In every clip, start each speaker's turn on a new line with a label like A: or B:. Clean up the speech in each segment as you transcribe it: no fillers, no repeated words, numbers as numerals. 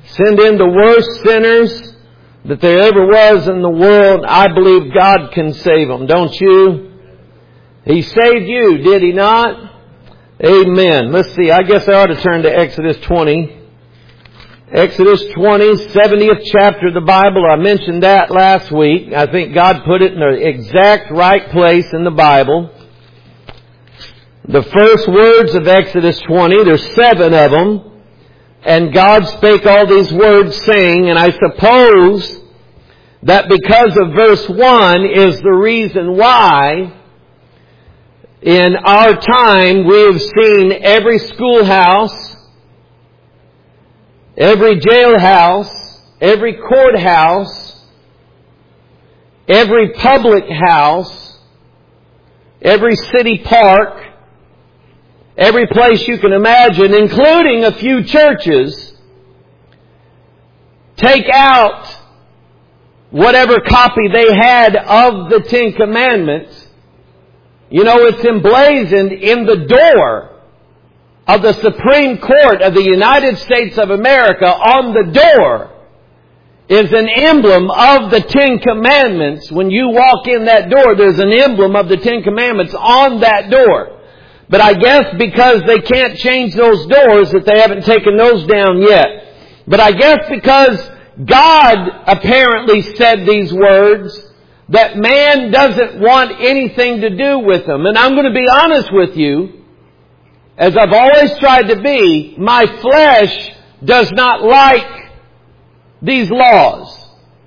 A: send in the worst sinners that there ever was in the world, I believe God can save them. Don't you? He saved you, did He not? Amen. Let's see. I guess I ought to turn to Exodus 20. Exodus 20, 70th chapter of the Bible. I mentioned that last week. I think God put it in the exact right place in the Bible. The first words of Exodus 20, there's 7 of them. And God spake all these words, saying, and I suppose that because of verse 1 is the reason why in our time we have seen every schoolhouse, every jailhouse, every courthouse, every public house, every city park, every place you can imagine, including a few churches, take out whatever copy they had of the Ten Commandments. You know, it's emblazoned in the door of the Supreme Court of the United States of America. On the door is an emblem of the Ten Commandments. When you walk in that door, there's an emblem of the Ten Commandments on that door. But I guess because they can't change those doors that they haven't taken those down yet. But I guess because God apparently said these words, that man doesn't want anything to do with them. And I'm going to be honest with you, as I've always tried to be, my flesh does not like these laws.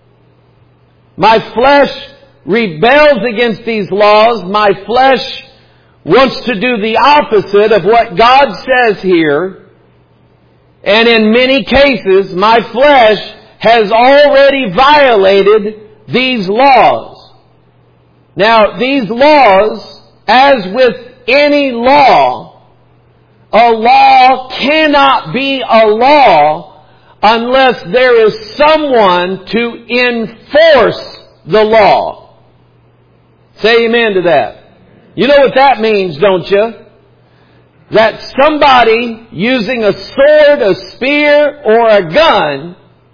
A: My flesh rebels against these laws. My flesh wants to do the opposite of what God says here. And in many cases, my flesh has already violated these laws. Now, these laws, as with any law, a law cannot be a law unless there is someone to enforce the law. Say amen to that. You know what that means, don't you? That somebody using a sword, a spear, or a gun,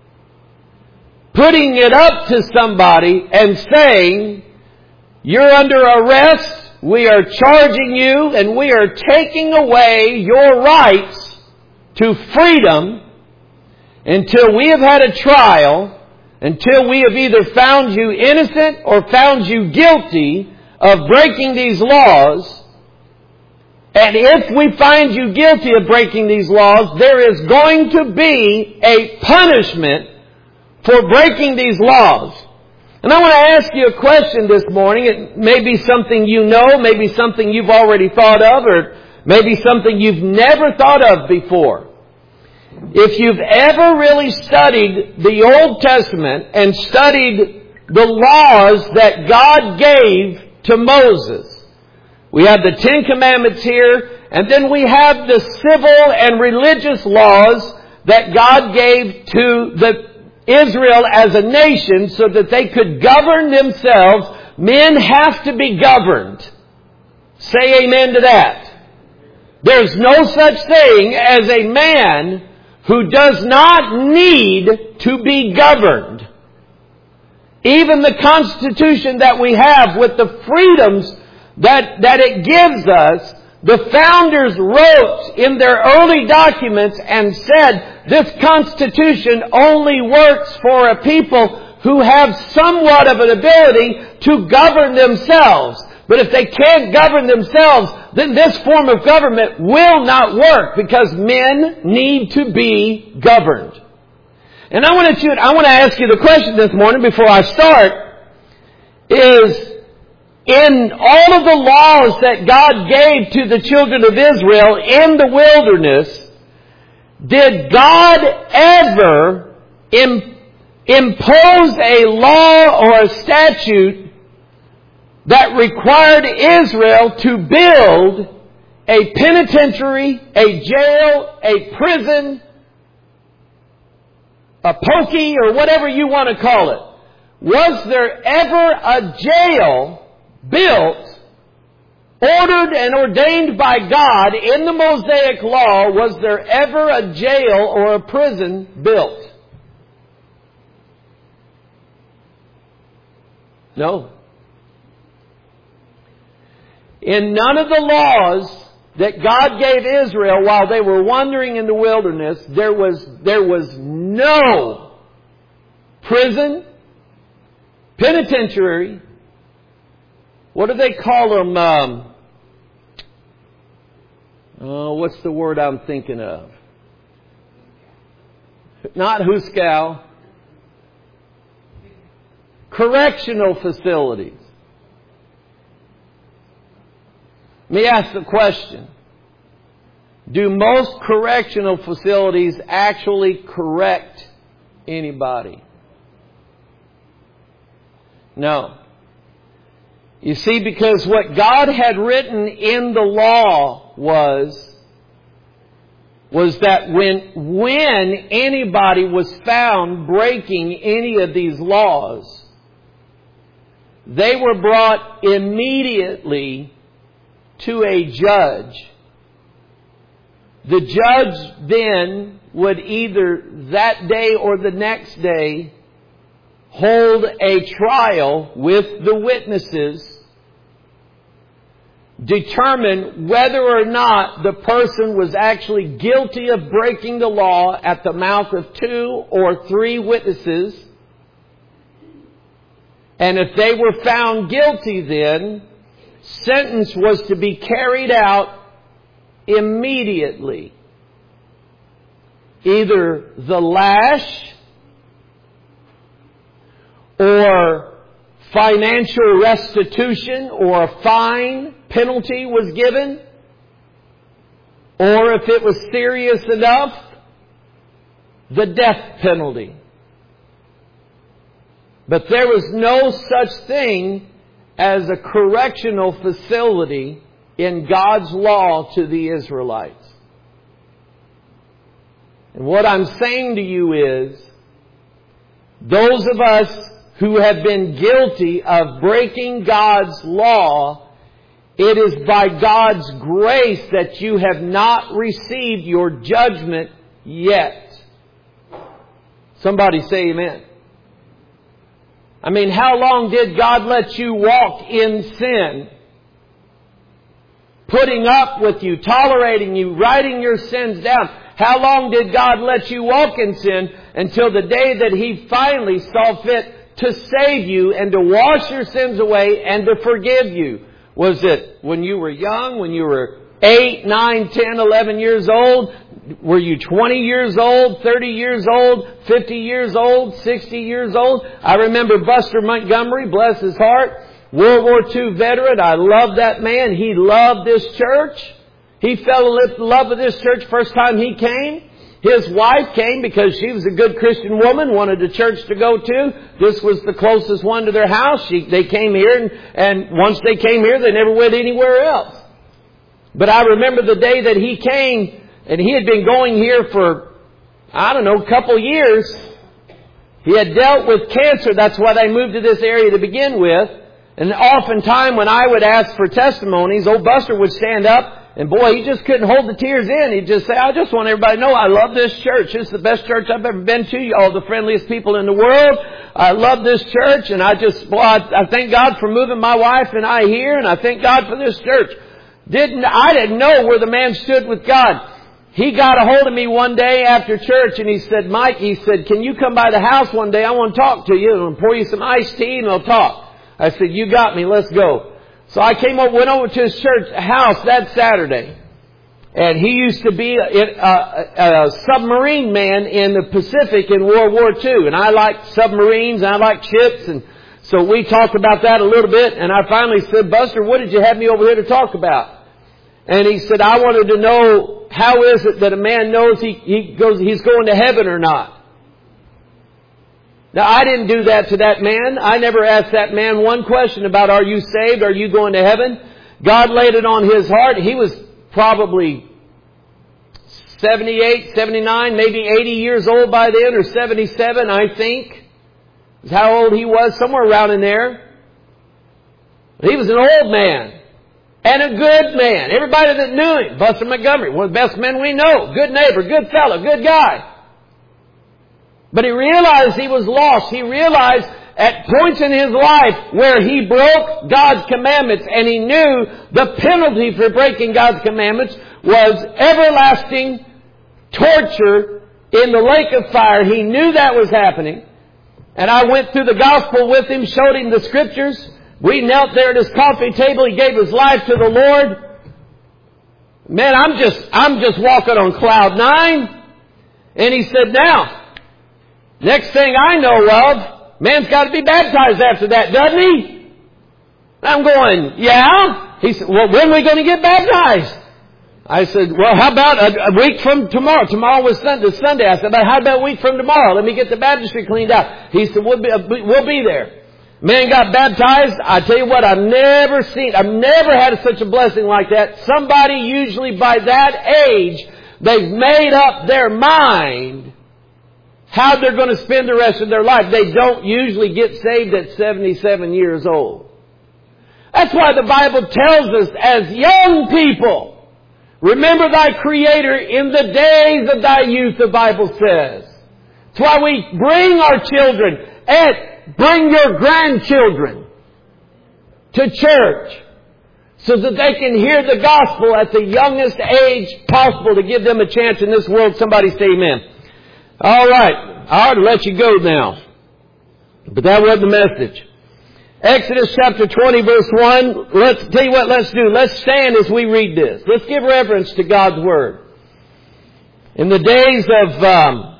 A: putting it up to somebody and saying, you're under arrest, we are charging you, and we are taking away your rights to freedom until we have had a trial, until we have either found you innocent or found you guilty of breaking these laws. And if we find you guilty of breaking these laws, there is going to be a punishment for breaking these laws. And I want to ask you a question this morning. It may be something you know, maybe something you've already thought of, or maybe something you've never thought of before. If you've ever really studied the Old Testament and studied the laws that God gave to Moses, we have the Ten Commandments here, and then we have the civil and religious laws that God gave to Israel as a nation so that they could govern themselves. Men have to be governed. Say amen to that. There's no such thing as a man who does not need to be governed. Even the Constitution that we have, with the freedoms that it gives us, the founders wrote in their early documents and said, this Constitution only works for a people who have somewhat of an ability to govern themselves. But if they can't govern themselves, then this form of government will not work, because men need to be governed. And I want to ask you the question this morning before I start, is, in all of the laws that God gave to the children of Israel in the wilderness, did God ever impose a law or a statute that required Israel to build a penitentiary, a jail, a prison, a pokey, or whatever you want to call it? Was there ever a jail built, ordered and ordained by God in the Mosaic Law? Was there ever a jail or a prison built? No. In none of the laws that God gave Israel while they were wandering in the wilderness, there was no prison, penitentiary, what do they call them? What's the word I'm thinking of? Not Huskow. Correctional facilities. Let me ask the question. Do most correctional facilities actually correct anybody? No. You see, because what God had written in the law was that when anybody was found breaking any of these laws, they were brought immediately to a judge. The judge then would either that day or the next day hold a trial with the witnesses, determine whether or not the person was actually guilty of breaking the law at the mouth of 2 or 3 witnesses. And if they were found guilty, then sentence was to be carried out immediately. Either the lash or financial restitution or a fine penalty was given, or if it was serious enough, the death penalty. But there was no such thing as a correctional facility in God's law to the Israelites. And what I'm saying to you is, those of us who have been guilty of breaking God's law, it is by God's grace that you have not received your judgment yet. Somebody say amen. I mean, how long did God let you walk in sin? Putting up with you, tolerating you, writing your sins down. How long did God let you walk in sin until the day that He finally saw fit to save you and to wash your sins away and to forgive you? Was it when you were young, when you were 8, 9, 10, 11 years old? Were you 20 years old, 30 years old, 50 years old, 60 years old? I remember Buster Montgomery, bless his heart, World War II veteran. I love that man. He loved this church. He fell in love with this church first time he came. His wife came because she was a good Christian woman, wanted a church to go to. This was the closest one to their house. They came here, and once they came here, they never went anywhere else. But I remember the day that he came, and he had been going here for, a couple years. He had dealt with cancer. That's why they moved to this area to begin with. And oftentimes when I would ask for testimonies, old Buster would stand up, and boy, he just couldn't hold the tears in. He'd just say, I just want everybody to know I love this church. It's the best church I've ever been to. Y'all are the friendliest people in the world. I love this church, and I thank God for moving my wife and I here, and I thank God for this church. I didn't know where the man stood with God. He got a hold of me one day after church, and he said, Mike, can you come by the house one day? I want to talk to you, and I'll pour you some iced tea, and we'll talk. I said, you got me, let's go. So I went over to his church house that Saturday. And he used to be a submarine man in the Pacific in World War II. And I liked submarines, and I liked ships. And so we talked about that a little bit. And I finally said, Buster, what did you have me over here to talk about? And he said, I wanted to know, how is it that a man knows he's going to heaven or not? Now, I didn't do that to that man. I never asked that man one question about, are you saved? Are you going to heaven? God laid it on his heart. He was probably 78, 79, maybe 80 years old by then, or 77, I think. Is how old he was, somewhere around in there. But he was an old man. And a good man. Everybody that knew him, Buster Montgomery, one of the best men we know. Good neighbor, good fellow, good guy. But he realized he was lost. He realized at points in his life where he broke God's commandments, and he knew the penalty for breaking God's commandments was everlasting torture in the lake of fire. He knew that was happening. And I went through the gospel with him, showed him the scriptures. We knelt there at his coffee table. He gave his life to the Lord. Man, I'm just walking on cloud 9. And he said, now, next thing I know of, man's got to be baptized after that, doesn't he? I'm going, yeah. He said, well, when are we going to get baptized? I said, well, how about a week from tomorrow? Tomorrow was Sunday. I said, but how about a week from tomorrow? Let me get the baptistry cleaned out. He said, we'll be there. Man got baptized. I tell you what, I've never had such a blessing like that. Somebody usually by that age, they've made up their mind how they're going to spend the rest of their life. They don't usually get saved at 77 years old. That's why the Bible tells us as young people, remember thy Creator in the days of thy youth, the Bible says. That's why we bring our children and bring your grandchildren to church so that they can hear the gospel at the youngest age possible to give them a chance in this world. Somebody say amen. All right. I ought to let you go now. But that wasn't the message. Exodus chapter 20 verse 1. Let's tell you what let's do. Let's stand as we read this. Let's give reverence to God's Word. In the days of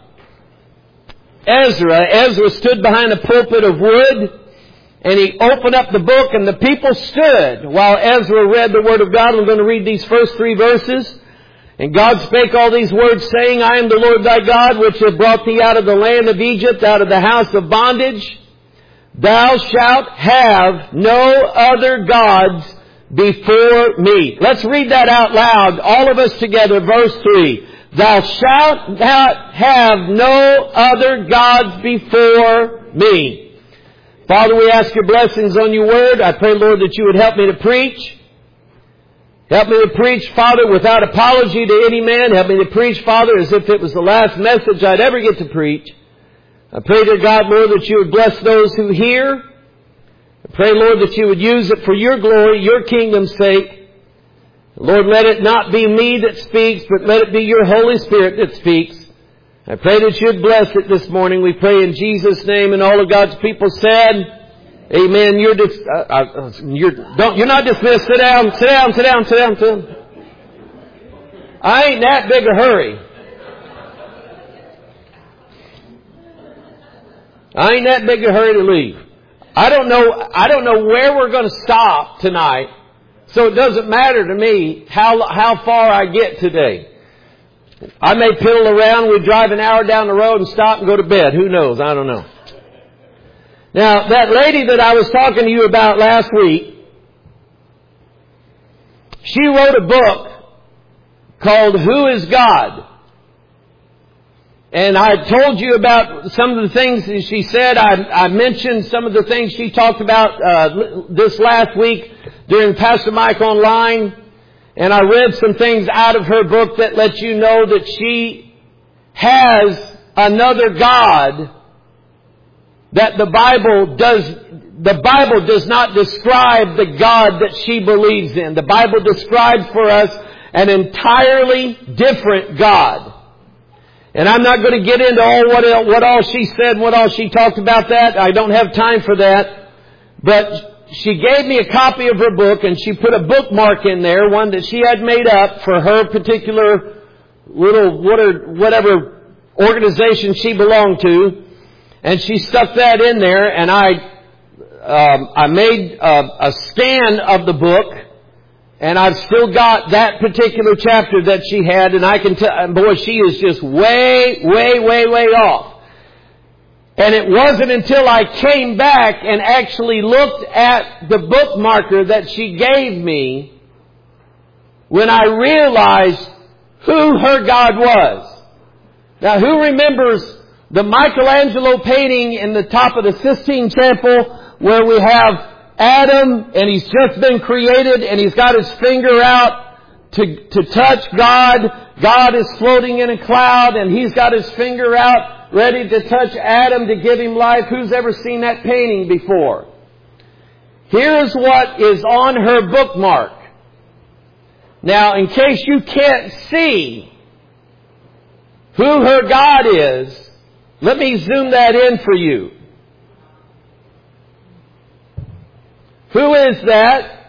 A: Ezra stood behind a pulpit of wood, and he opened up the book, and the people stood while Ezra read the Word of God. I'm going to read these first 3 verses. And God spake all these words, saying, I am the Lord thy God, which have brought thee out of the land of Egypt, out of the house of bondage. Thou shalt have no other gods before me. Let's read that out loud, all of us together, verse 3. Thou shalt not have no other gods before me. Father, we ask your blessings on your word. I pray, Lord, that you would help me to preach. Help me to preach, Father, without apology to any man. Help me to preach, Father, as if it was the last message I'd ever get to preach. I pray to God, Lord, that you would bless those who hear. I pray, Lord, that you would use it for your glory, your kingdom's sake. Lord, let it not be me that speaks, but let it be your Holy Spirit that speaks. I pray that you'd bless it this morning. We pray in Jesus' name, and all of God's people said, amen. You're not dismissed. Sit down. I ain't that big a hurry. I ain't that big a hurry to leave. I don't know where we're going to stop tonight, so it doesn't matter to me how far I get today. I may piddle around. We drive an hour down the road and stop and go to bed. Who knows? I don't know. Now, that lady that I was talking to you about last week, she wrote a book called Who is God? And I told you about some of the things that she said. I mentioned some of the things she talked about this last week during Pastor Mike Online. And I read some things out of her book that let you know that she has another God that the Bible does not describe the God that she believes in. The Bible describes for us an entirely different God. And I'm not going to get into what all she said, what all she talked about that. I don't have time for that. But she gave me a copy of her book, and she put a bookmark in there, one that she had made up for her particular little whatever organization she belonged to. And she stuck that in there, and I made a scan of the book, and I've still got that particular chapter that she had, and I can tell, boy, she is just way off. And it wasn't until I came back and actually looked at the bookmarker that she gave me when I realized who her God was. Now, who remembers the Michelangelo painting in the top of the Sistine Chapel where we have Adam, and he's just been created, and he's got his finger out to touch God. God is floating in a cloud, and he's got his finger out ready to touch Adam to give him life. Who's ever seen that painting before? Here's what is on her bookmark. Now, in case you can't see who her God is, let me zoom that in for you. Who is that?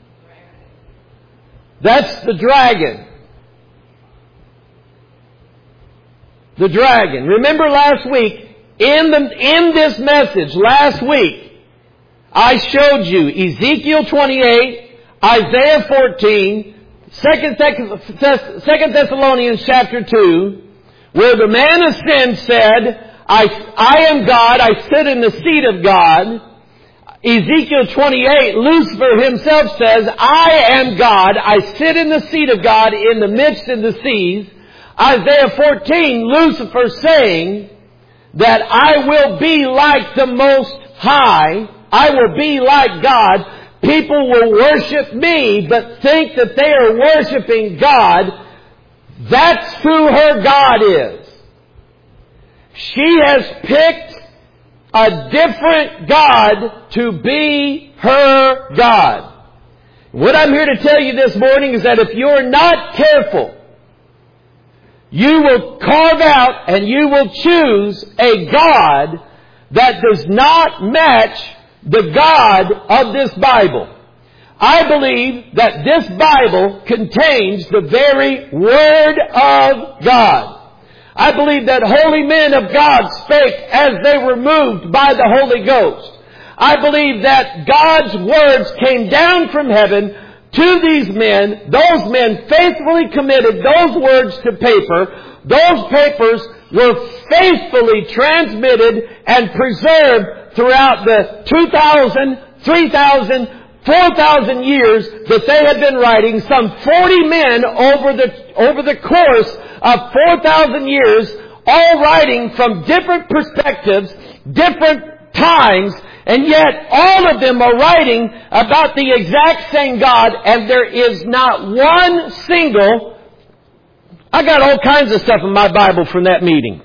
A: That's the dragon. The dragon. Remember last week, in this message last week, I showed you Ezekiel 28, Isaiah 14, 2 Thessalonians chapter 2, where the man of sin said, I am God, I sit in the seat of God. Ezekiel 28, Lucifer himself says, I am God, I sit in the seat of God in the midst of the seas. Isaiah 14, Lucifer saying that I will be like the Most High, I will be like God. People will worship me, but think that they are worshiping God. That's who her God is. She has picked a different God to be her God. What I'm here to tell you this morning is that if you're not careful, you will carve out and you will choose a God that does not match the God of this Bible. I believe that this Bible contains the very Word of God. I believe that holy men of God spake as they were moved by the Holy Ghost. I believe that God's words came down from heaven to these men. Those men faithfully committed those words to paper. Those papers were faithfully transmitted and preserved throughout the 2,000, 3,000, 4,000 years that they had been writing. Some 40 men over the course of 4,000 years, all writing from different perspectives, different times, and yet all of them are writing about the exact same God, and there is not one single... I got all kinds of stuff in my Bible from that meeting.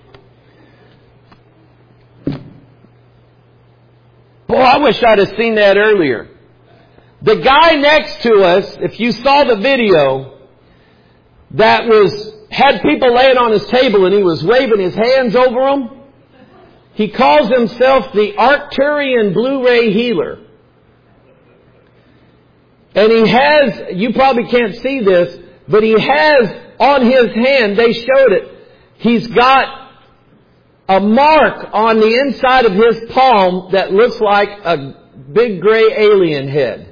A: Boy, I wish I'd have seen that earlier. The guy next to us, if you saw the video, that had people laying on his table and he was waving his hands over them. He calls himself the Arcturian Blu-ray Healer. And he has, you probably can't see this, but he has on his hand, they showed it, he's got a mark on the inside of his palm that looks like a big gray alien head.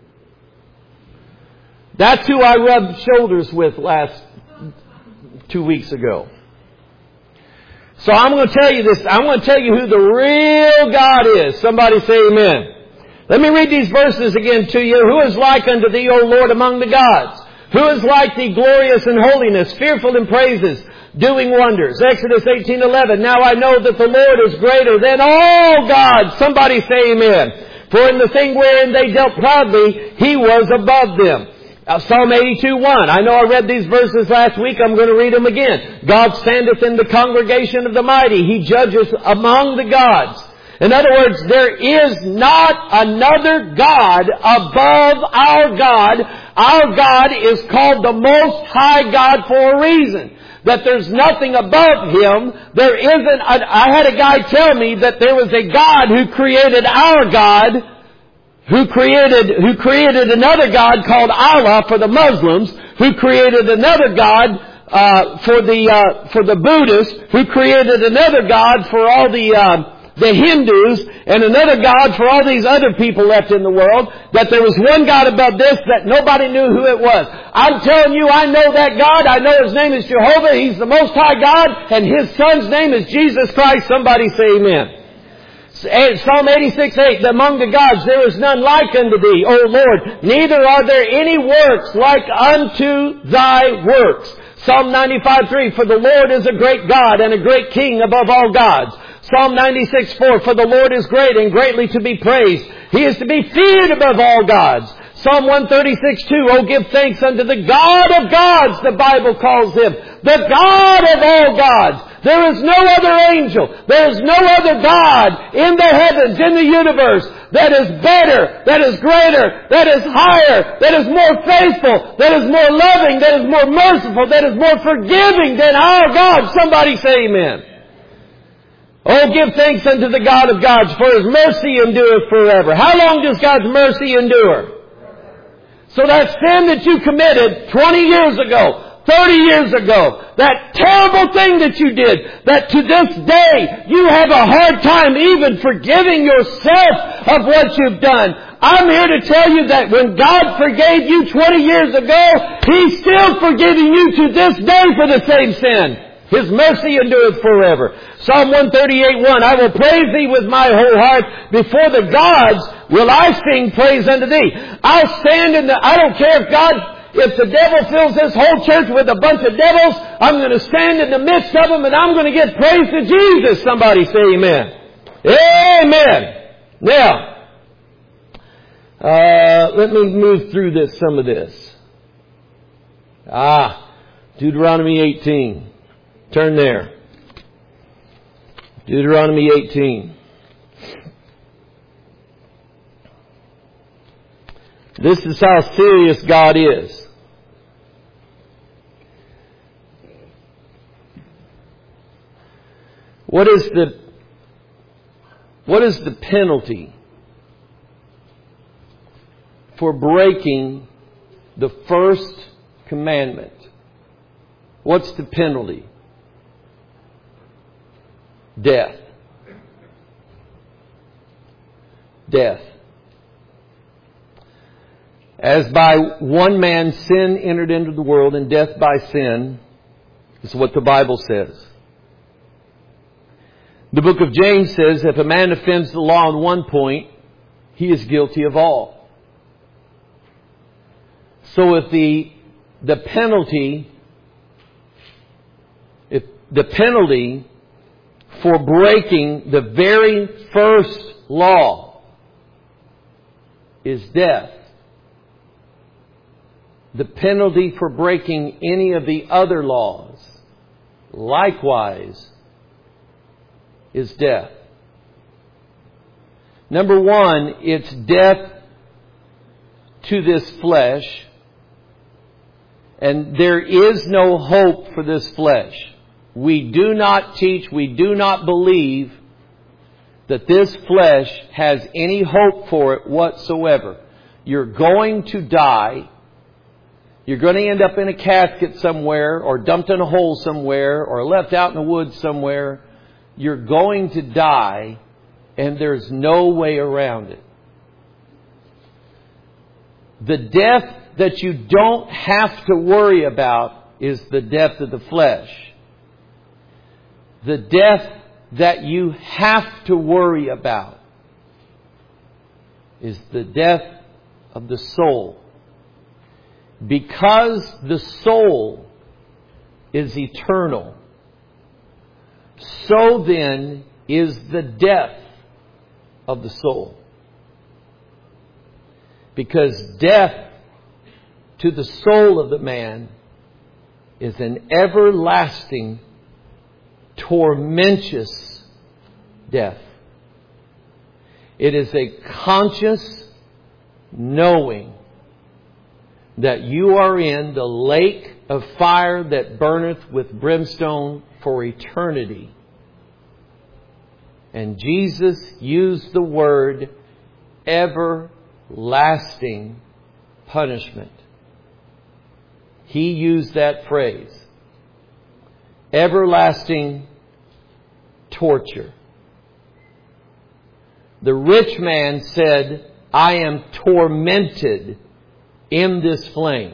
A: That's who I rubbed shoulders with last 2 weeks ago. So I'm going to tell you this. I'm going to tell you who the real God is. Somebody say amen. Let me read these verses again to you. Who is like unto thee, O Lord, among the gods? Who is like thee, glorious in holiness, fearful in praises, doing wonders? Exodus 18:11. Now I know that the Lord is greater than all gods. Somebody say amen. For in the thing wherein they dealt proudly, he was above them. Psalm 82:1. I know I read these verses last week. I'm going to read them again. God standeth in the congregation of the mighty. He judges among the gods. In other words, there is not another God above our God. Our God is called the Most High God for a reason. That there's nothing above Him. There isn't. I had a guy tell me that there was a God who created our God, who created another God called Allah for the Muslims, who created another God for the Buddhists, who created another God for all the Hindus, and another God for all these other people left in the world, that there was one God above this that nobody knew who it was. I'm telling you, I know that God. I know His name is Jehovah. He's the Most High God, and His Son's name is Jesus Christ. Somebody say amen. Psalm 86:8, among the gods there is none like unto thee, O Lord, neither are there any works like unto thy works. Psalm 95:3, for the Lord is a great God and a great King above all gods. Psalm 96:4, for the Lord is great and greatly to be praised. He is to be feared above all gods. Psalm 136:2, oh, give thanks unto the God of gods, the Bible calls Him. The God of all gods. There is no other angel. There is no other God in the heavens, in the universe, that is better, that is greater, that is higher, that is more faithful, that is more loving, that is more merciful, that is more forgiving than our God. Somebody say amen. Oh, give thanks unto the God of gods, for His mercy endureth forever. How long does God's mercy endure? So that sin that you committed 20 years ago, 30 years ago, that terrible thing that you did, that to this day you have a hard time even forgiving yourself of what you've done. I'm here to tell you that when God forgave you 20 years ago, He's still forgiving you to this day for the same sin. His mercy endureth forever. Psalm 138:1, I will praise Thee with my whole heart. Before the gods will I sing praise unto Thee. I'll stand I don't care if the devil fills this whole church with a bunch of devils, I'm going to stand in the midst of them and I'm going to get praise to Jesus. Somebody say amen. Amen. Now, let me move through some of this. Deuteronomy 18. Turn there. Deuteronomy 18. This is how serious God is. What is the penalty for breaking the first commandment? What's the penalty? Death. Death. As by one man sin entered into the world, and death by sin, is what the Bible says. The book of James says, if a man offends the law on one point, he is guilty of all. So if the penalty for breaking the very first law is death, the penalty for breaking any of the other laws, likewise, is death. Number one, it's death to this flesh, and there is no hope for this flesh. We do not teach, we do not believe that this flesh has any hope for it whatsoever. You're going to die. You're going to end up in a casket somewhere, or dumped in a hole somewhere, or left out in the woods somewhere. You're going to die, and there's no way around it. The death that you don't have to worry about is the death of the flesh. The death that you have to worry about is the death of the soul. Because the soul is eternal, so then is the death of the soul. Because death to the soul of the man is an everlasting, tormentous death. It is a conscious knowing that you are in the lake of fire that burneth with brimstone for eternity. And Jesus used the word everlasting punishment. He used that phrase. Everlasting torture. The rich man said, I am tormented in this flame.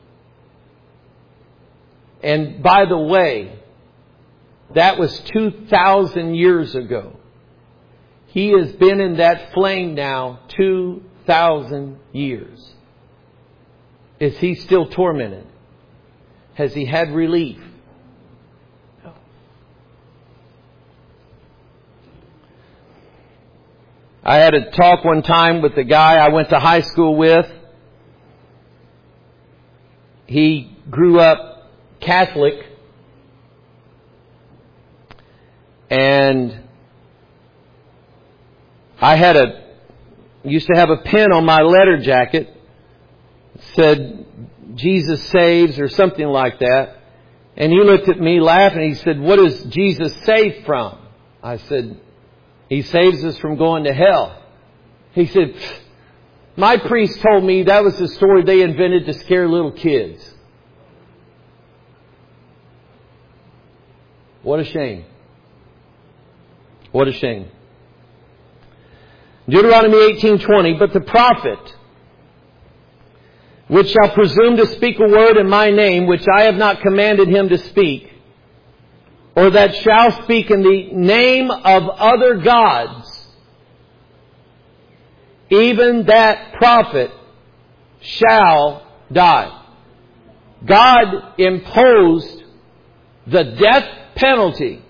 A: And by the way, that was 2,000 years ago. He has been in that flame now 2,000 years. Is he still tormented? Has he had relief? No. I had a talk one time with the guy I went to high school with. He grew up Catholic. I used to have a pen on my letter jacket. It said, Jesus saves, or something like that. And he looked at me laughing. He said, what does Jesus save from? I said, He saves us from going to hell. He said, my priest told me that was the story they invented to scare little kids. What a shame. What a shame. Deuteronomy 18:20, but the prophet, which shall presume to speak a word in my name, which I have not commanded him to speak, or that shall speak in the name of other gods, even that prophet shall die. God imposed the death penalty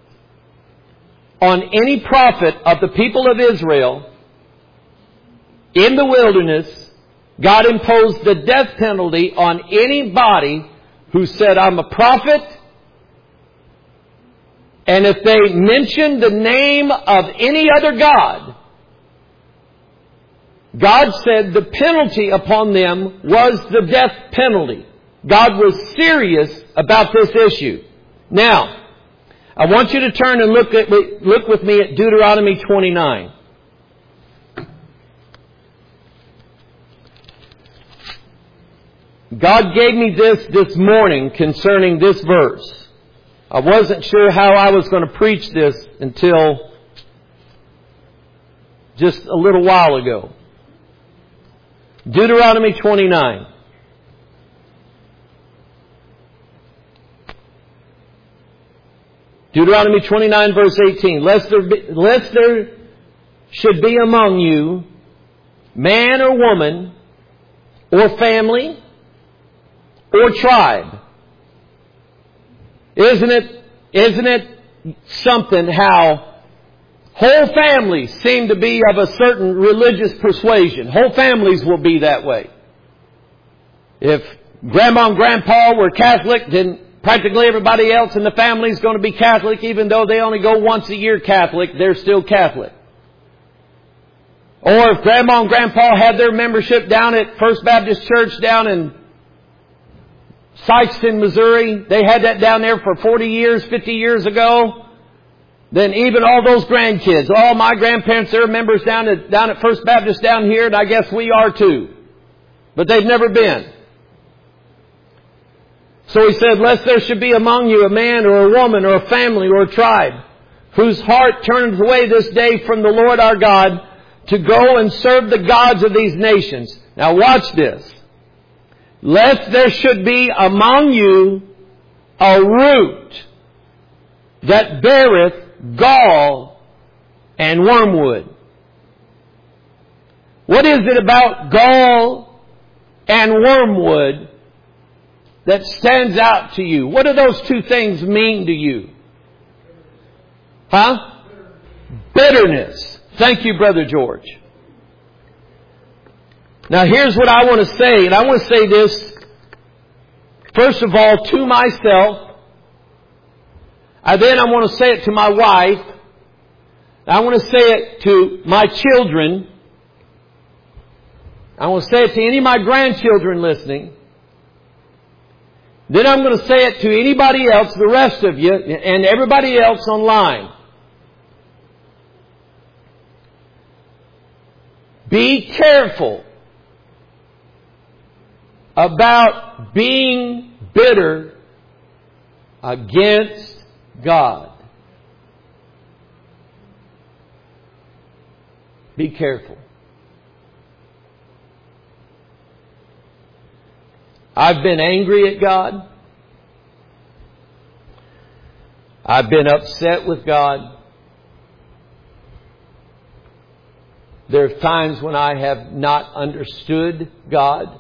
A: on any prophet of the people of Israel in the wilderness. God imposed the death penalty on anybody who said, I'm a prophet. And if they mentioned the name of any other god, God said the penalty upon them was the death penalty. God was serious about this issue. Now, I want you to turn and look with me at Deuteronomy 29. God gave me this morning concerning this verse. I wasn't sure how I was going to preach this until just a little while ago. Deuteronomy 29. Deuteronomy 29 verse 18. Lest there should be among you man or woman or family or tribe. Isn't it something how whole families seem to be of a certain religious persuasion? Whole families will be that way. If Grandma and Grandpa were Catholic, then practically everybody else in the family is going to be Catholic. Even though they only go once a year Catholic, they're still Catholic. Or if Grandma and Grandpa had their membership down at First Baptist Church down in Sikeston, Missouri, they had that down there for 40 years, 50 years ago, then even all those grandkids, all my grandparents, they're members down at First Baptist down here, and I guess we are too. But they've never been. So he said, lest there should be among you a man or a woman or a family or a tribe whose heart turns away this day from the Lord our God to go and serve the gods of these nations. Now watch this. Lest there should be among you a root that beareth gall and wormwood. What is it about gall and wormwood that stands out to you? What do those two things mean to you? Huh? Bitterness. Thank you, Brother George. Now here's what I want to say, and I want to say this, first of all, to myself. Then I want to say it to my wife. I want to say it to my children. I want to say it to any of my grandchildren listening. Then I'm going to say it to anybody else, the rest of you, and everybody else online. Be careful about being bitter against God. Be careful. I've been angry at God. I've been upset with God. There's times when I have not understood God.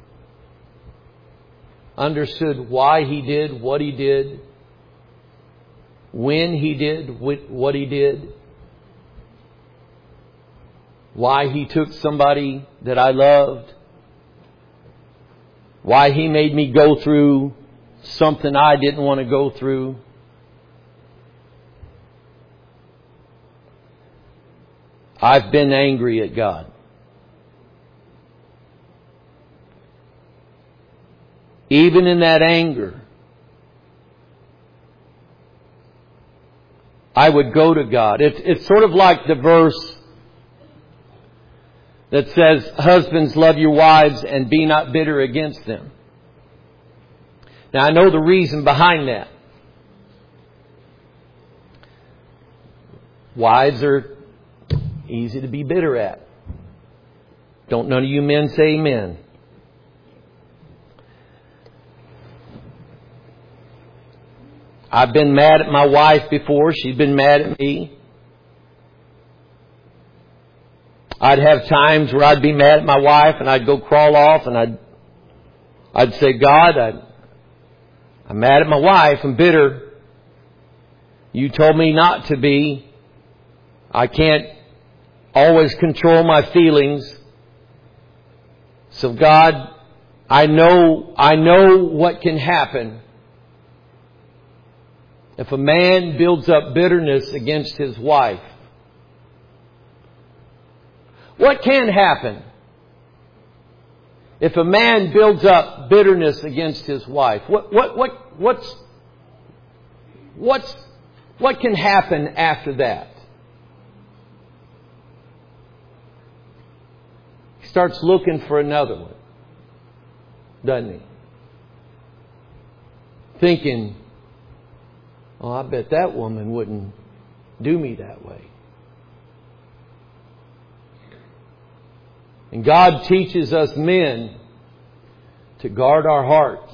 A: Understood why He did what He did. When He did what He did. Why He took somebody that I loved. Why He made me go through something I didn't want to go through. I've been angry at God. Even in that anger, I would go to God. It's sort of like the verse that says, husbands, love your wives and be not bitter against them. Now, I know the reason behind that. Wives are easy to be bitter at. Don't none of you men say amen. I've been mad at my wife before. She's been mad at me. I'd have times where I'd be mad at my wife and I'd go crawl off and I'd say, God, I'm mad at my wife. I'm bitter. You told me not to be. I can't always control my feelings. So God, I know what can happen if a man builds up bitterness against his wife. What can happen if a man builds up bitterness against his wife? What can happen after that? He starts looking for another one, doesn't he? Thinking, oh, I bet that woman wouldn't do me that way. And God teaches us men to guard our hearts.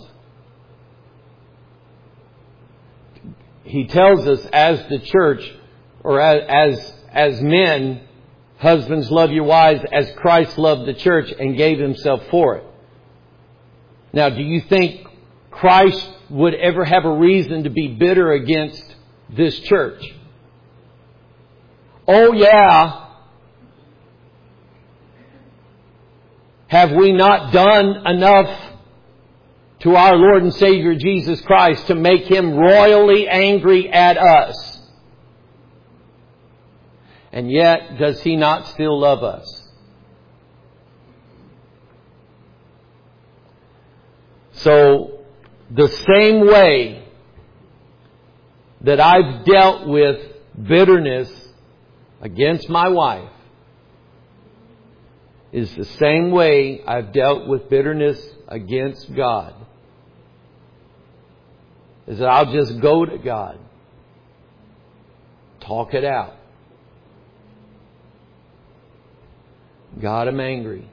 A: He tells us as the church, or as men, husbands, love your wives as Christ loved the church and gave Himself for it. Now, do you think Christ would ever have a reason to be bitter against this church? Oh yeah. Have we not done enough to our Lord and Savior Jesus Christ to make Him royally angry at us? And yet, does He not still love us? So, the same way that I've dealt with bitterness against my wife is the same way I've dealt with bitterness against God. Is that I'll just go to God. Talk it out. God, I'm angry.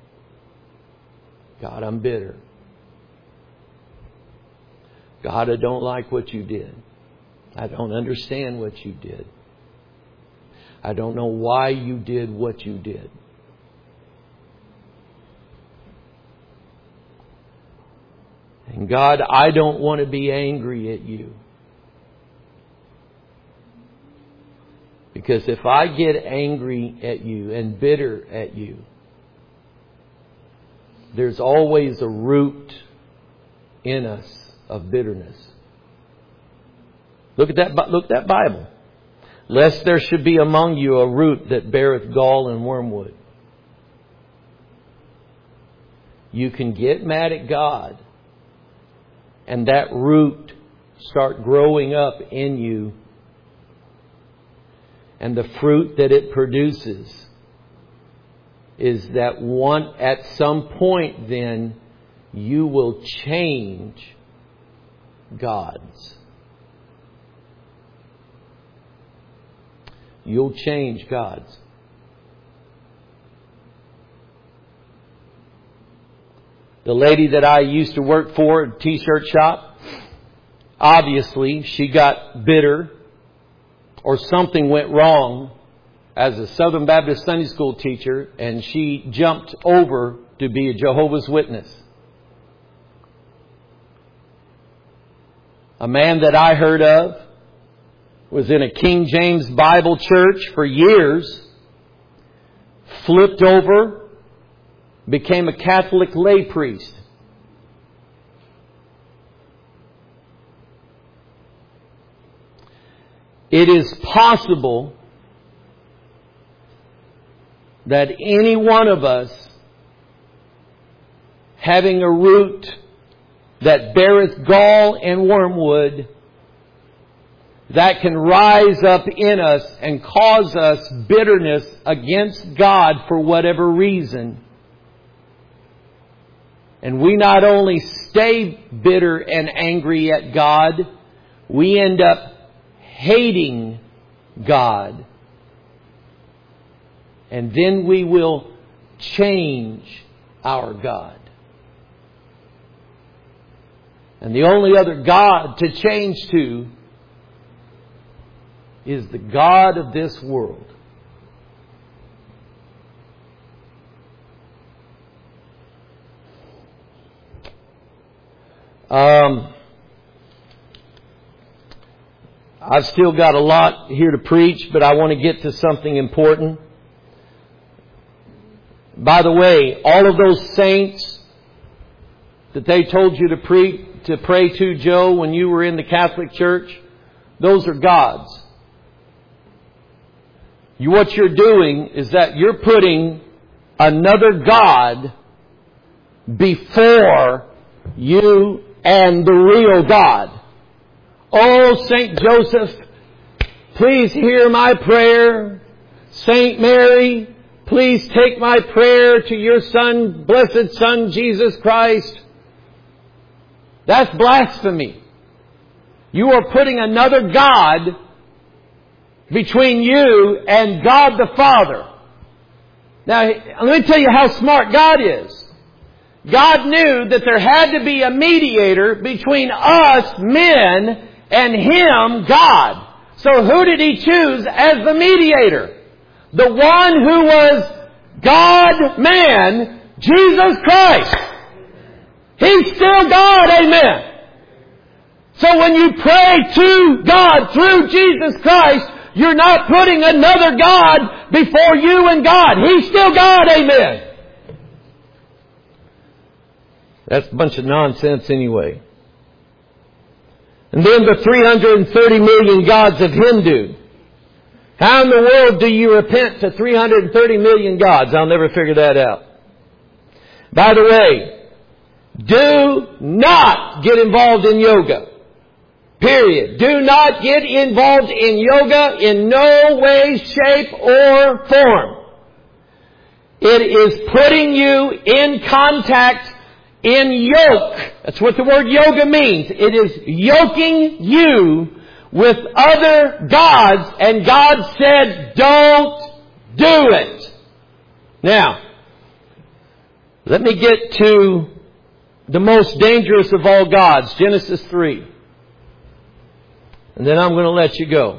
A: God, I'm bitter. God, I don't like what you did. I don't understand what you did. I don't know why you did what you did. And God, I don't want to be angry at you. Because if I get angry at you and bitter at you, there's always a root in us of bitterness. Look at that Bible. Lest there should be among you a root that beareth gall and wormwood. You can get mad at God and that root start growing up in you. And the fruit that it produces is that at some point then you will change God's. You'll change God's. The lady that I used to work for at a t-shirt shop, obviously she got bitter or something went wrong as a Southern Baptist Sunday school teacher, and she jumped over to be a Jehovah's Witness. A man that I heard of was in a King James Bible church for years, flipped over, became a Catholic lay priest. It is possible that any one of us, having a root that beareth gall and wormwood, that can rise up in us and cause us bitterness against God for whatever reason. And we not only stay bitter and angry at God, we end up hating God. And then we will change our God. And the only other God to change to is the God of this world. I've still got a lot here to preach, but I want to get to something important. By the way, all of those saints that they told you to pray to, Joe, when you were in the Catholic Church, those are gods. What you're doing is that you're putting another God before you and the real God. Oh, Saint Joseph, please hear my prayer. Saint Mary, please take my prayer to your Son, blessed Son, Jesus Christ. That's blasphemy. You are putting another God between you and God the Father. Now, let me tell you how smart God is. God knew that there had to be a mediator between us, men, and Him, God. So who did He choose as the mediator? The one who was God-man, Jesus Christ. He's still God, amen. So when you pray to God through Jesus Christ, you're not putting another God before you and God. He's still God, amen. That's a bunch of nonsense anyway. And then the 330 million gods of Hindu. How in the world do you repent to 330 million gods? I'll never figure that out. By the way, do not get involved in yoga. Period. Do not get involved in yoga in no way, shape, or form. It is putting you in contact, in yoke. That's what the word yoga means. It is yoking you with other gods, and God said, don't do it. Now, let me get to the most dangerous of all gods, Genesis 3. And then I'm going to let you go.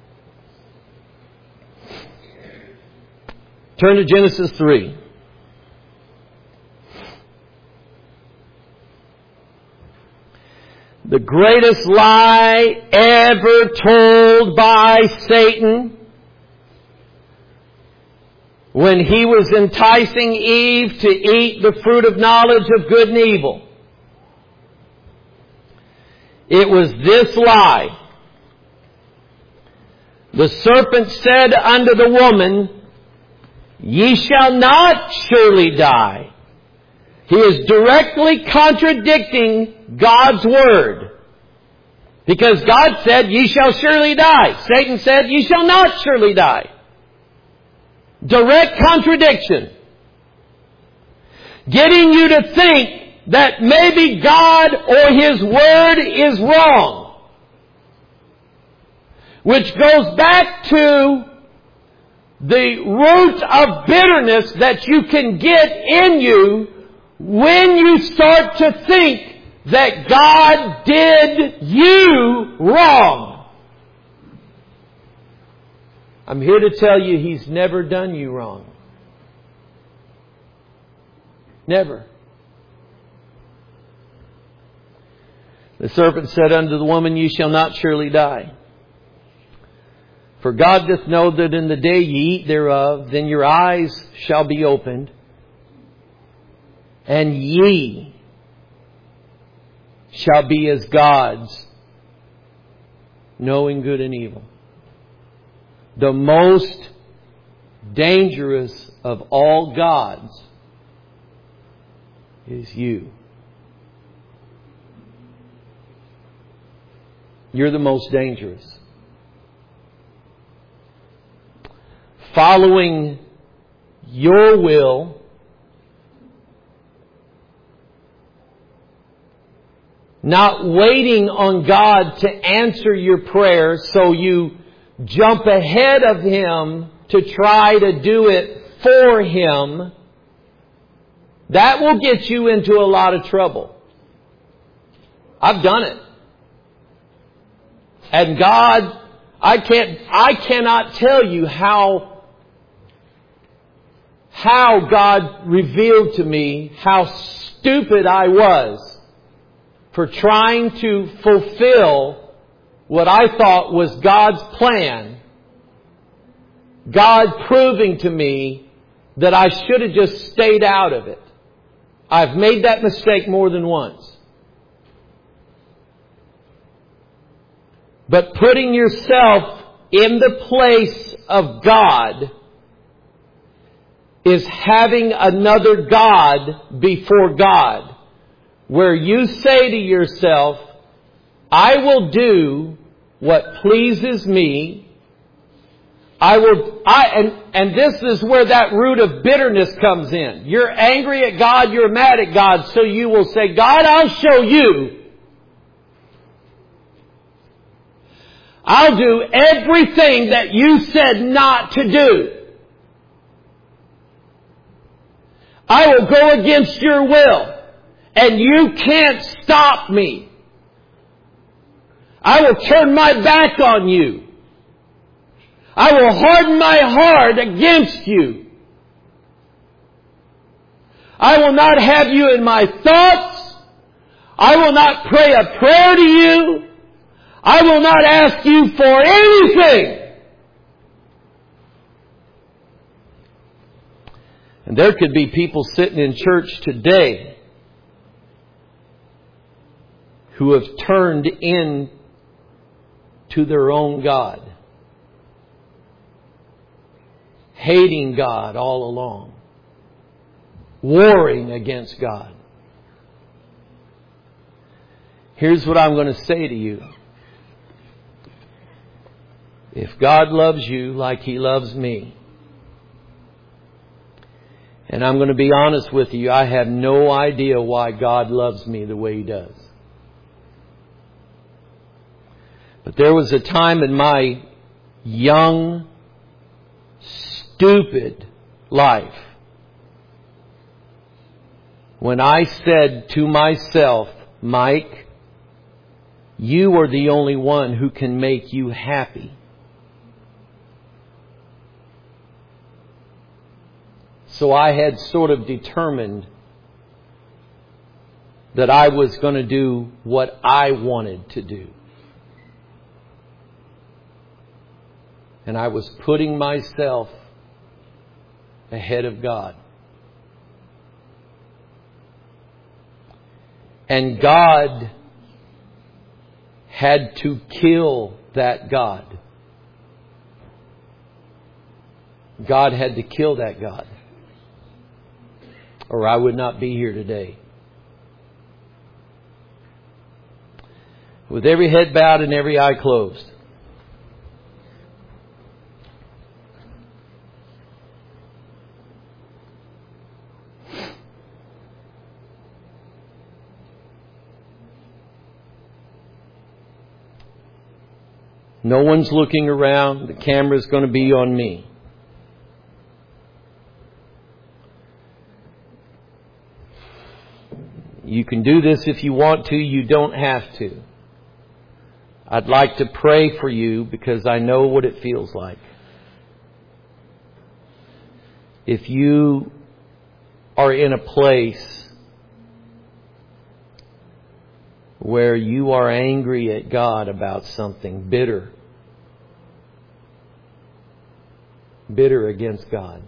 A: Turn to Genesis 3. The greatest lie ever told by Satan when he was enticing Eve to eat the fruit of knowledge of good and evil. It was this lie. The serpent said unto the woman, ye shall not surely die. He is directly contradicting God's word. Because God said, ye shall surely die. Satan said, ye shall not surely die. Direct contradiction. Getting you to think that maybe God or His word is wrong. Which goes back to the root of bitterness that you can get in you when you start to think that God did you wrong. I'm here to tell you He's never done you wrong. Never. The serpent said unto the woman, ye shall not surely die. For God doth know that in the day ye eat thereof, then your eyes shall be opened, and ye shall be as gods, knowing good and evil. The most dangerous of all gods is you. You're the most dangerous. Following your will not waiting on God to answer your prayer, so you jump ahead of Him to try to do it for Him, that will get you into a lot of trouble. I've done it. And God, I cannot tell you how God revealed to me how stupid I was for trying to fulfill what I thought was God's plan. God proving to me that I should have just stayed out of it. I've made that mistake more than once. But putting yourself in the place of God is having another God before God, where you say to yourself, I will do what pleases me. And this is where that root of bitterness comes in. You're angry at God, you're mad at God, so you will say, God, I'll show you. I'll do everything that you said not to do. I will go against your will. And you can't stop me. I will turn my back on you. I will harden my heart against you. I will not have you in my thoughts. I will not pray a prayer to you. I will not ask you for anything. And there could be people sitting in church today who have turned in to their own God, hating God all along, warring against God. Here's what I'm going to say to you. If God loves you like He loves me, and I'm going to be honest with you, I have no idea why God loves me the way He does. But there was a time in my young, stupid life when I said to myself, Mike, you are the only one who can make you happy. So I had sort of determined that I was going to do what I wanted to do. And I was putting myself ahead of God. And God had to kill that God. God had to kill that God. Or I would not be here today. With every head bowed and every eye closed. No one's looking around. The camera's going to be on me. You can do this if you want to. You don't have to. I'd like to pray for you because I know what it feels like. If you are in a place where you are angry at God about something, bitter against God,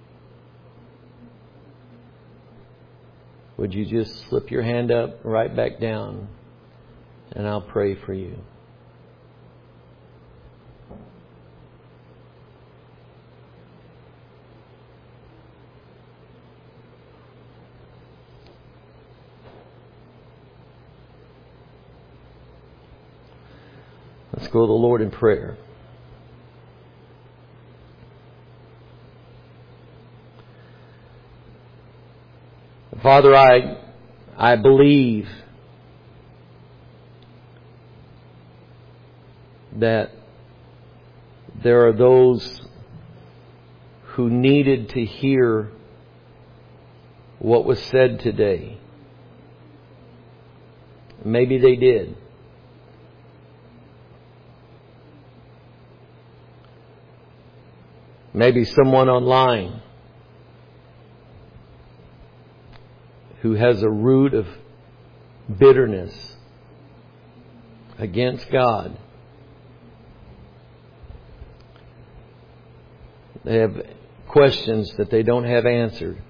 A: would you just slip your hand up, right back down, and I'll pray for you. go to the Lord in prayer. Father, I believe that there are those who needed to hear what was said today. Maybe they did. Maybe someone online who has a root of bitterness against God. They have questions that they don't have answered.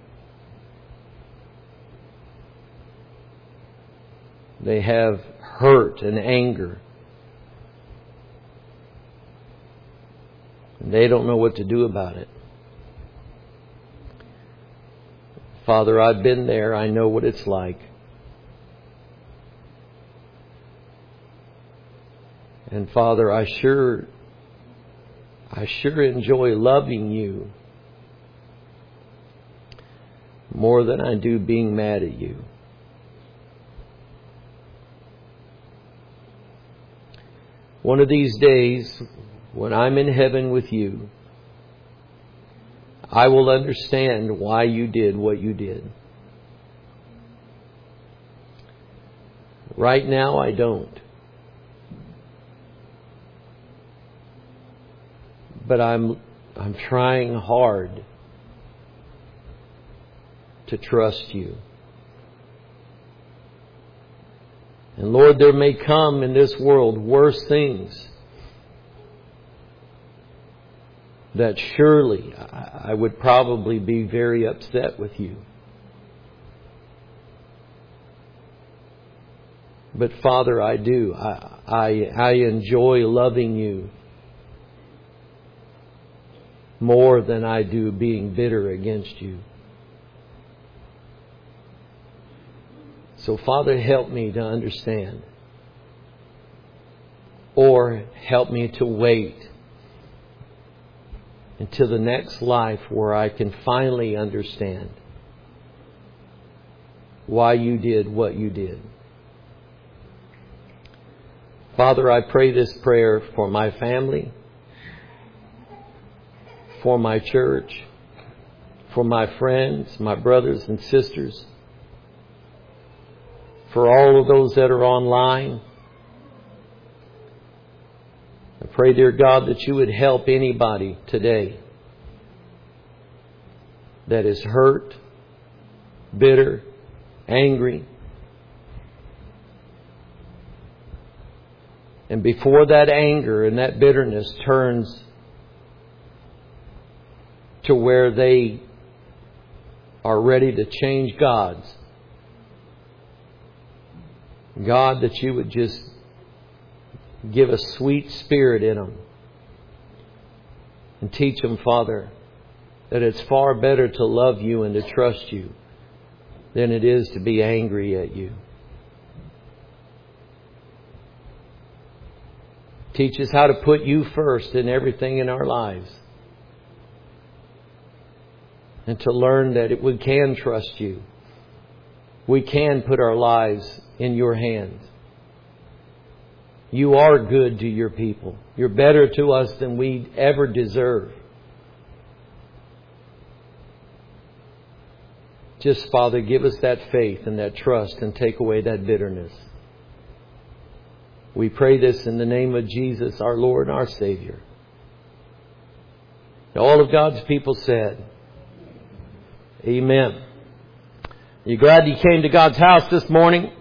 A: They have hurt and anger. And they don't know what to do about it. Father, I've been there. I know what it's like. And Father, I sure enjoy loving You more than I do being mad at You. One of these days, when I'm in heaven with You, I will understand why You did what You did. Right now, I don't. But I'm trying hard to trust You. And Lord, there may come in this world worse things that surely I would probably be very upset with You. But Father, I do. I enjoy loving You more than I do being bitter against You. So Father, help me to understand. Or help me to wait until the next life where I can finally understand why You did what You did. Father, I pray this prayer for my family, for my church, for my friends, my brothers and sisters, for all of those that are online. I pray, dear God, that You would help anybody today that is hurt, bitter, angry. And before that anger and that bitterness turns to where they are ready to change gods, God, that You would just give a sweet spirit in them and teach them, Father, that it's far better to love You and to trust You than it is to be angry at You. Teach us how to put You first in everything in our lives, and to learn that we can trust You. We can put our lives in Your hands. You are good to Your people. You're better to us than we ever deserve. Just, Father, give us that faith and that trust and take away that bitterness. We pray this in the name of Jesus, our Lord and our Savior. And all of God's people said, Amen. You glad you came to God's house this morning?